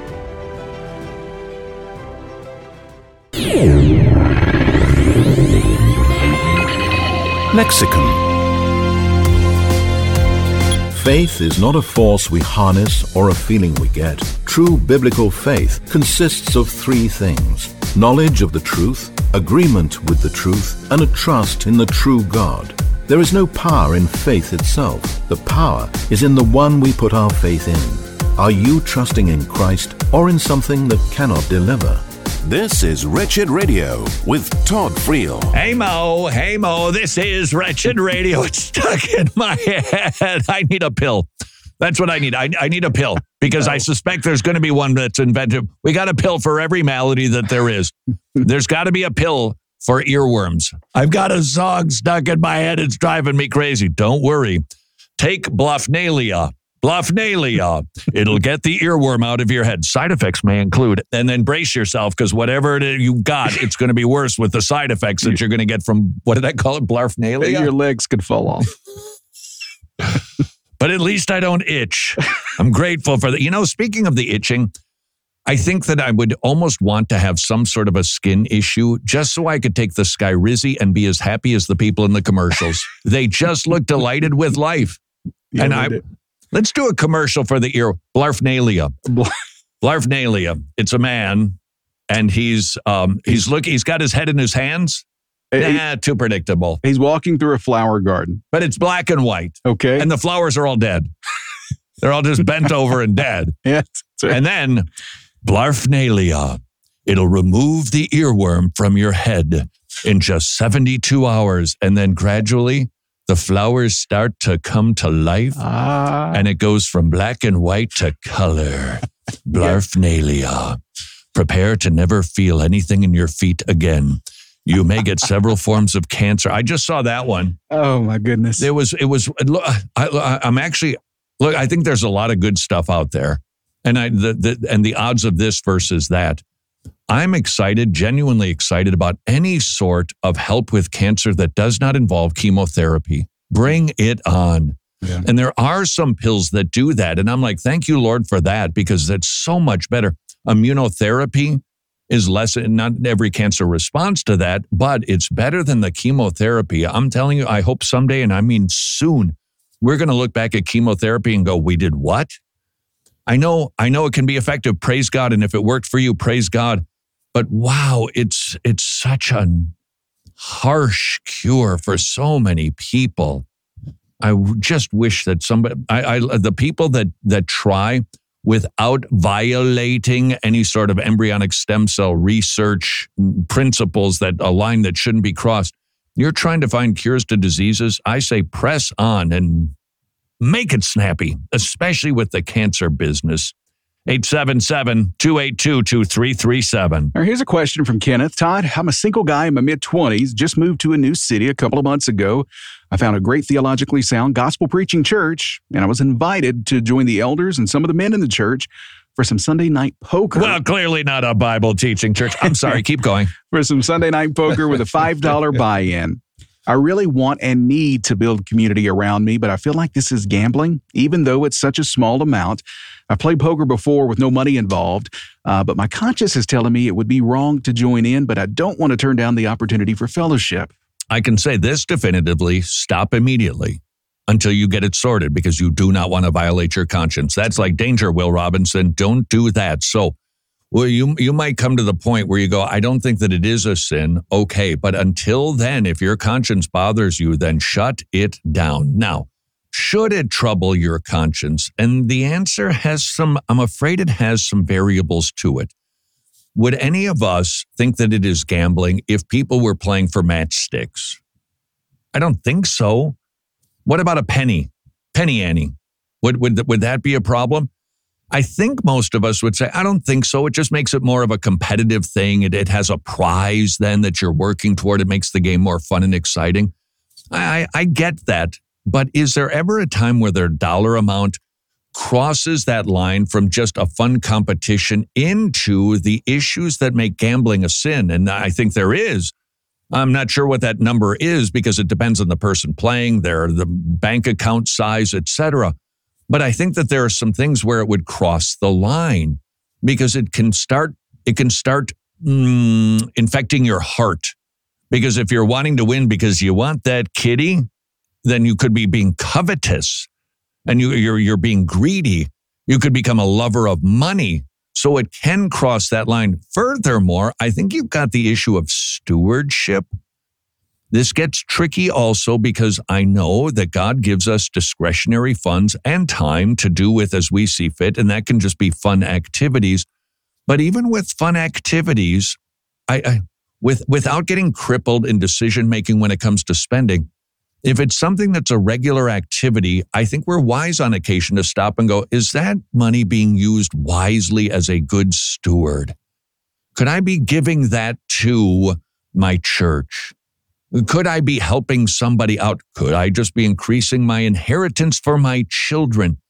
Lexicon. Faith is not a force we harness or a feeling we get. True biblical faith consists of three things: knowledge of the truth, agreement with the truth, and a trust in the true God. There is no power in faith itself. The power is in the one we put our faith in. Are you trusting in Christ or in something that cannot deliver? This is Wretched Radio with Todd Friel. Hey Mo, hey Mo, this is Wretched Radio. It's stuck in my head. I need a pill. That's what I need. I, I need a pill because I suspect there's going to be one that's invented. We got a pill for every malady that there is. There's got to be a pill for earworms. I've got a song stuck in my head. It's driving me crazy. Don't worry. Take Bluffnalia. Bluffnalia. It'll get the earworm out of your head. Side effects may include, and then brace yourself because whatever it is you got, it's going to be worse with the side effects that you're going to get from, what did I call it? Bluffnalia? Your legs could fall off. But at least I don't itch. I'm grateful for that. You know, speaking of the itching, I think that I would almost want to have some sort of a skin issue just so I could take the Skyrizi and be as happy as the people in the commercials. They just look delighted with life. Yeah, and I... Did. Let's do a commercial for the ear. Blarfnalia. Blarfnalia. It's a man, and he's um he's look he's got his head in his hands. He, nah, too predictable. He's walking through a flower garden. But it's black and white. Okay. And the flowers are all dead. They're all just bent over and dead. Yes. Right. And then Blarfnalia. It'll remove the earworm from your head in just seventy-two hours, and then gradually the flowers start to come to life, ah. and it goes from black and white to color. Blarfnalia. Prepare to never feel anything in your feet again. You may get several forms of cancer. I just saw that one. Oh, my goodness. It was, it was, I, I, I'm actually, look, I think there's a lot of good stuff out there. And I, the, the, and the odds of this versus that. I'm excited, genuinely excited about any sort of help with cancer that does not involve chemotherapy. Bring it on. Yeah. And there are some pills that do that. And I'm like, thank you, Lord, for that, because that's so much better. Immunotherapy is less, not every cancer responds to that, but it's better than the chemotherapy. I'm telling you, I hope someday, and I mean soon, we're going to look back at chemotherapy and go, we did what? I know, I know it can be effective. Praise God. And if it worked for you, praise God. But wow, it's it's such a harsh cure for so many people. I just wish that somebody, I, I the people that that try without violating any sort of embryonic stem cell research principles that a line that shouldn't be crossed. You're trying to find cures to diseases. I say press on and make it snappy, especially with the cancer business. eight seven seven, two eight two, two three three seven. All right, here's a question from Kenneth. Todd, I'm a single guy in my mid-twenties, just moved to a new city a couple of months ago. I found a great theologically sound gospel-preaching church, and I was invited to join the elders and some of the men in the church for some Sunday night poker. Well, clearly not a Bible-teaching church. I'm sorry, keep going. For some Sunday night poker with a five dollars buy-in. I really want and need to build community around me, but I feel like this is gambling, even though it's such a small amount. I played poker before with no money involved, uh, but my conscience is telling me it would be wrong to join in, but I don't want to turn down the opportunity for fellowship. I can say this definitively, stop immediately until you get it sorted, because you do not want to violate your conscience. That's like danger, Will Robinson. Don't do that. So, well, you you might come to the point where you go, I don't think that it is a sin. Okay, but until then, if your conscience bothers you, then shut it down. Now, should it trouble your conscience? And the answer has some, I'm afraid it has some variables to it. Would any of us think that it is gambling if people were playing for matchsticks? I don't think so. What about a penny? Penny Annie. Would, would, would that be a problem? I think most of us would say, I don't think so. It just makes it more of a competitive thing. It, it has a prize then that you're working toward. It makes the game more fun and exciting. I, I get that. But is there ever a time where their dollar amount crosses that line from just a fun competition into the issues that make gambling a sin? And I think there is. I'm not sure what that number is because it depends on the person playing, their the bank account size, et cetera. But I think that there are some things where it would cross the line because it can start it can start mm, infecting your heart. Because if you're wanting to win because you want that kitty, then you could be being covetous and you, you're you're being greedy. You could become a lover of money. So it can cross that line. Furthermore, I think you've got the issue of stewardship. This gets tricky also because I know that God gives us discretionary funds and time to do with as we see fit, and that can just be fun activities. But even with fun activities, I, I with without getting crippled in decision-making when it comes to spending, if it's something that's a regular activity, I think we're wise on occasion to stop and go, is that money being used wisely as a good steward? Could I be giving that to my church? Could I be helping somebody out? Could I just be increasing my inheritance for my children?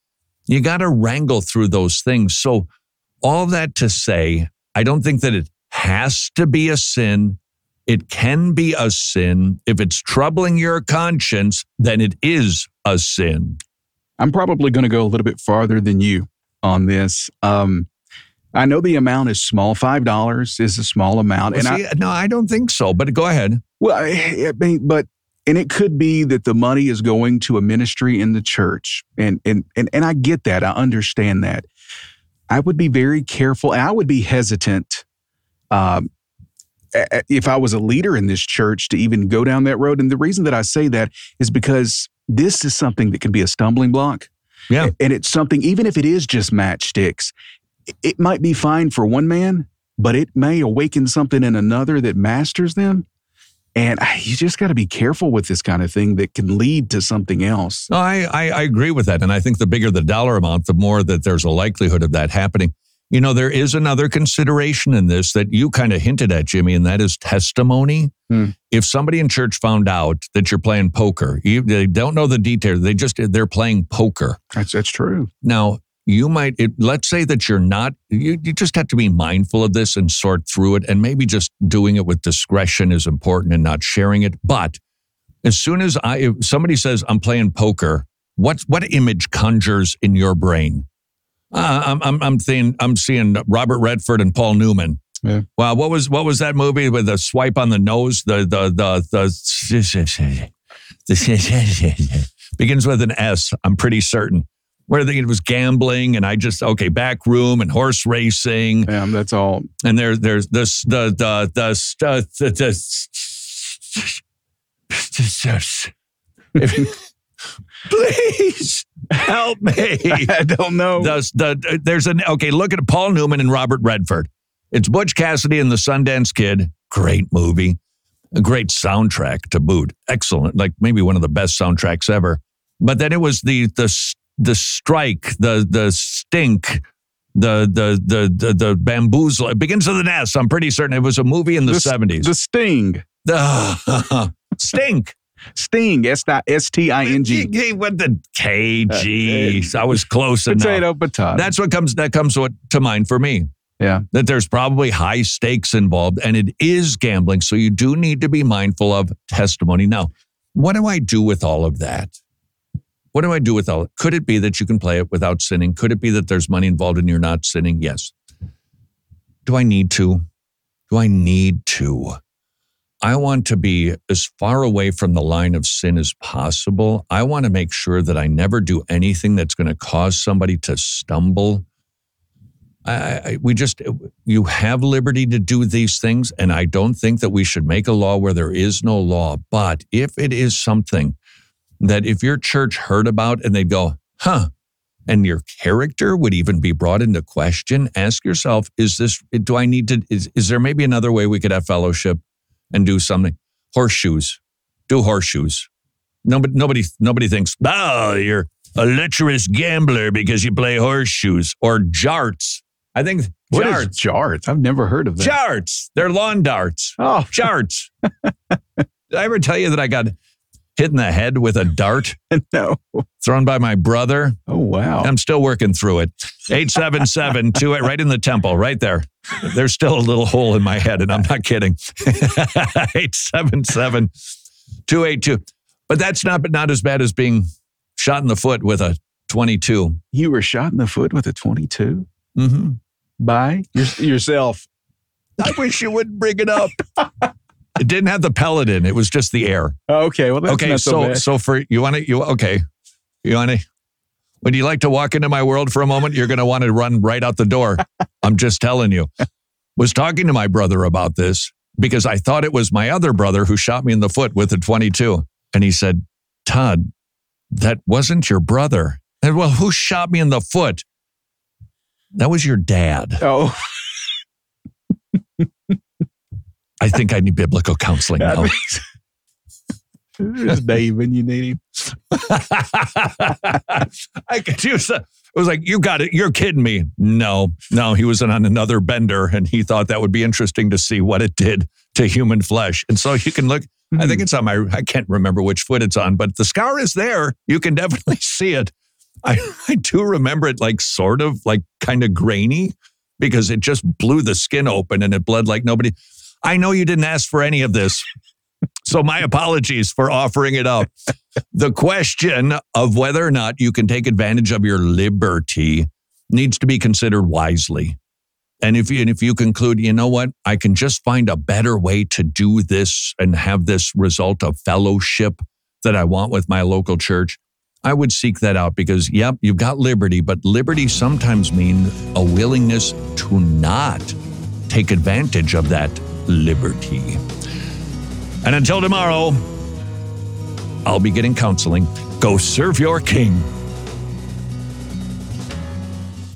You got to wrangle through those things. So all that to say, I don't think that it has to be a sin. It can be a sin. If it's troubling your conscience, then it is a sin. I'm probably going to go a little bit farther than you on this. Um, I know the amount is small. five dollars is a small amount. Well, and see, I, no, I don't think so, but go ahead. Well, I, I mean, but, and it could be that the money is going to a ministry in the church. And, and, and, and I get that. I understand that. I would be very careful. I would be hesitant um, if I was a leader in this church to even go down that road. And the reason that I say that is because this is something that can be a stumbling block. Yeah. And it's something, even if it is just matchsticks, it might be fine for one man, but it may awaken something in another that masters them. And you just got to be careful with this kind of thing that can lead to something else. No, I, I, I agree with that. And I think the bigger the dollar amount, the more that there's a likelihood of that happening. You know, there is another consideration in this that you kind of hinted at, Jimmy, and that is testimony. Hmm. If somebody in church found out that you're playing poker, you, they don't know the details. They just, they're playing poker. That's, that's true. Now, you might, it, let's say that you're not, you, you just have to be mindful of this and sort through it. And maybe just doing it with discretion is important and not sharing it. But as soon as I, if somebody says, I'm playing poker, what, what image conjures in your brain? Uh, I'm, I'm, I'm seeing, I'm seeing Robert Redford and Paul Newman. Yeah. Wow. What was, what was that movie with the swipe on the nose? The, the, the, the, the begins with an S. I'm pretty certain. Where it was gambling, and I just okay back room and horse racing. Yeah, that's all. And there, there's this the the the the, the, please help me. I don't know. The, the, there's an okay. Look at Paul Newman and Robert Redford. It's Butch Cassidy and the Sundance Kid. Great movie, a great soundtrack to boot. Excellent, like maybe one of the best soundtracks ever. But then it was the the. The strike, the the stink, the the the the, the bamboozle. It begins with an S. I'm pretty certain it was a movie in the, the seventies. The Sting. The stink. Sting. S T I N G. What the K G? I was close enough. Potato, potato. That's what comes. That comes to mind for me. Yeah. That there's probably high stakes involved, and it is gambling. So you do need to be mindful of testimony. Now, what do I do with all of that? What do I do with all it? Could it be that you can play it without sinning? Could it be that there's money involved and you're not sinning? Yes. Do I need to? Do I need to? I want to be as far away from the line of sin as possible. I want to make sure that I never do anything that's going to cause somebody to stumble. I, I, we just, you have liberty to do these things, and I don't think that we should make a law where there is no law. But if it is something that if your church heard about and they'd go, huh, and your character would even be brought into question, ask yourself, is this, do I need to, is, is there maybe another way we could have fellowship and do something? Horseshoes. Do horseshoes. Nobody, nobody, nobody thinks, oh, you're a lecherous gambler because you play horseshoes. Or jarts. I think what jarts. Is jarts? I've never heard of that. Jarts. They're lawn darts. Oh. Jarts. Did I ever tell you that I got hit in the head with a dart? No. Thrown by my brother. Oh, wow. I'm still working through it. eight seven seven, two eight, right in the temple, right there. There's still a little hole in my head, and I'm not kidding. eight seven seven, two eight two. But that's not, but not as bad as being shot in the foot with a twenty-two. You were shot in the foot with a twenty-two? Mm-hmm. By your, yourself. I wish you wouldn't bring it up. It didn't have the pellet in. It was just the air. Okay. Well, that's okay. Not So, so, bad. so for you want to, you, okay. You want to, would you like to walk into my world for a moment? You're going to want to run right out the door. I'm just telling you. Was talking to my brother about this because I thought it was my other brother who shot me in the foot with a twenty-two. And he said, Todd, that wasn't your brother. And well, who shot me in the foot? That was your dad. Oh. I think I need biblical counseling now. There's Dave and you need him. I could use that. It was like, you got it. You're kidding me. No, no, he was on another bender and he thought that would be interesting to see what it did to human flesh. And so you can look, mm-hmm. I think it's on my, I can't remember which foot it's on, but the scar is there. You can definitely see it. I, I do remember it like sort of like kind of grainy because it just blew the skin open and it bled like nobody. I know you didn't ask for any of this. So my apologies for offering it up. The question of whether or not you can take advantage of your liberty needs to be considered wisely. And if you, and if you conclude, you know what, I can just find a better way to do this and have this result of fellowship that I want with my local church, I would seek that out because, yep, you've got liberty, but liberty sometimes means a willingness to not take advantage of that liberty. And until tomorrow, I'll be getting counseling. Go serve your king.